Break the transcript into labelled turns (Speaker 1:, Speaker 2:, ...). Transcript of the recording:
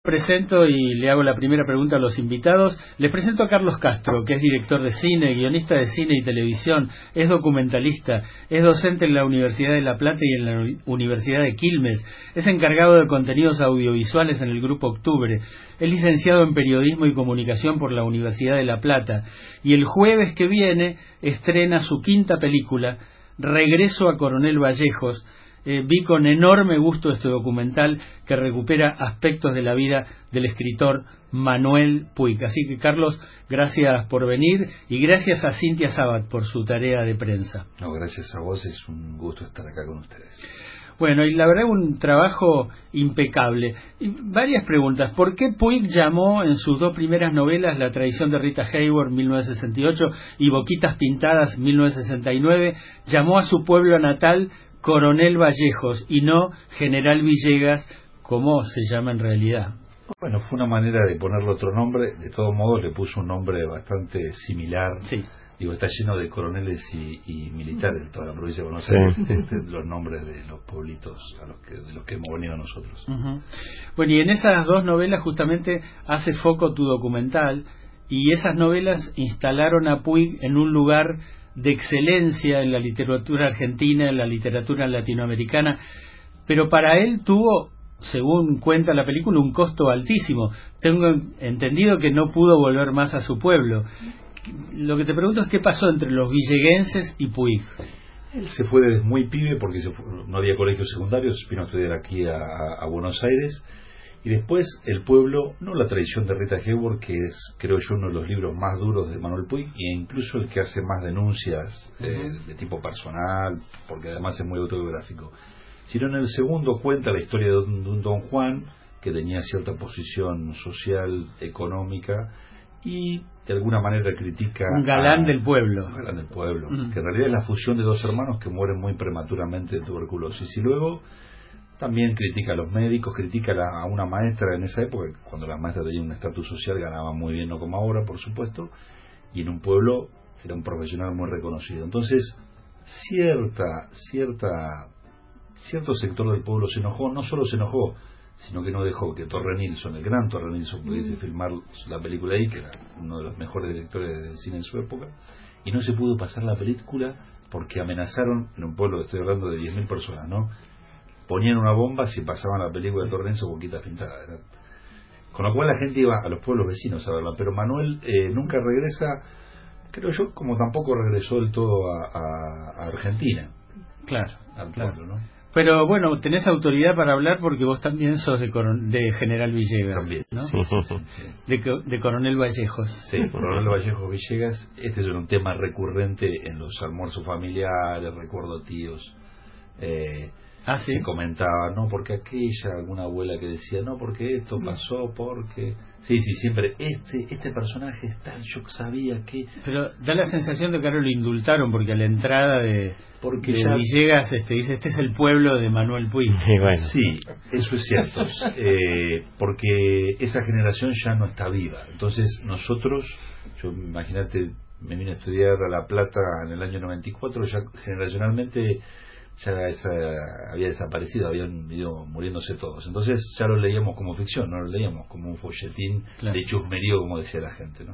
Speaker 1: Presento y le hago la primera pregunta a los invitados. Les presento a Carlos Castro, que es director de cine, guionista de cine y televisión, es documentalista, es docente en la Universidad de La Plata y en la Universidad de Quilmes, es encargado de contenidos audiovisuales en el Grupo Octubre, es licenciado en Periodismo y Comunicación por la Universidad de La Plata y el jueves que viene estrena su quinta película, Regreso a Coronel Vallejos. Vi con enorme gusto este documental que recupera aspectos de la vida del escritor Manuel Puig. Así que, Carlos, gracias por venir y gracias a Cintia Sabat por su tarea de prensa.
Speaker 2: No, gracias a vos, es un gusto estar acá con ustedes.
Speaker 1: Bueno, y la verdad un trabajo impecable. Y varias preguntas. ¿Por qué Puig llamó en sus dos primeras novelas La traición de Rita Hayworth, 1968, y Boquitas Pintadas, 1969, llamó a su pueblo natal Coronel Vallejos y no General Villegas, como se llama en realidad?
Speaker 2: Bueno, fue una manera de ponerle otro nombre. De todos modos le puso un nombre bastante similar.
Speaker 1: Sí.
Speaker 2: Digo, está lleno de coroneles y militares de toda la provincia de Buenos Aires, los nombres de los pueblitos de los que hemos venido nosotros.
Speaker 1: Uh-huh. Bueno, y en esas dos novelas justamente hace foco tu documental, y esas novelas instalaron a Puig en un lugar de excelencia en la literatura argentina, en la literatura latinoamericana, pero para él tuvo, según cuenta la película, un costo altísimo. Tengo entendido que no pudo volver más a su pueblo. Lo que te pregunto es qué pasó entre los villeguenses y Puig.
Speaker 2: Él se fue desde muy pibe porque no había colegios secundarios, vino a estudiar aquí a Buenos Aires. Y después el pueblo, no La traición de Rita Hayworth, que es, creo yo, uno de los libros más duros de Manuel Puig, e incluso el que hace más denuncias de tipo personal, porque además es muy autobiográfico, sino en el segundo cuenta la historia de un don Juan que tenía cierta posición social, económica, y de alguna manera critica
Speaker 1: un galán del pueblo.
Speaker 2: Un galán del pueblo, que en realidad es la fusión de dos hermanos que mueren muy prematuramente de tuberculosis. Y luego también critica a los médicos, critica a una maestra en esa época, cuando la maestra tenía un estatus social, ganaba muy bien, no como ahora, por supuesto, y en un pueblo era un profesional muy reconocido. Entonces, cierto sector del pueblo se enojó, no solo se enojó, sino que no dejó que Torre Nilsson, el gran Torre Nilsson, pudiese filmar la película ahí, que era uno de los mejores directores de cine en su época, y no se pudo pasar la película porque amenazaron, en un pueblo que estoy hablando de 10.000 personas, ¿no? Ponían una bomba si pasaban la película de Torrenzo o Boquitas Pintadas. Con lo cual la gente iba a los pueblos vecinos a verla, pero Manuel nunca regresa, creo yo, como tampoco regresó del todo a Argentina.
Speaker 1: Claro,
Speaker 2: al
Speaker 1: claro.
Speaker 2: pueblo, ¿no?
Speaker 1: Pero bueno, tenés autoridad para hablar porque vos también sos de General Villegas.
Speaker 2: También,
Speaker 1: ¿no?
Speaker 2: Sí.
Speaker 1: De Coronel Vallejos.
Speaker 2: Sí, Coronel Vallejos Villegas. Este es un tema recurrente en los almuerzos familiares, recuerdo tíos.
Speaker 1: ¿Sí?
Speaker 2: Se comentaba, no, porque alguna abuela que decía, no, porque esto pasó, porque... Sí, siempre, este personaje es tal, yo sabía que...
Speaker 1: Pero da la sensación de que ahora lo indultaron porque a la entrada de Villegas dice, este es el pueblo de Manuel Puig.
Speaker 3: Bueno.
Speaker 2: Sí, eso es cierto, porque esa generación ya no está viva. Entonces nosotros, yo imagínate, me vine a estudiar a La Plata en el año 94, ya generacionalmente ya había desaparecido, habían ido muriéndose todos. Entonces ya lo leíamos como ficción, no lo leíamos como un folletín de chusmerío, como decía la gente, ¿no?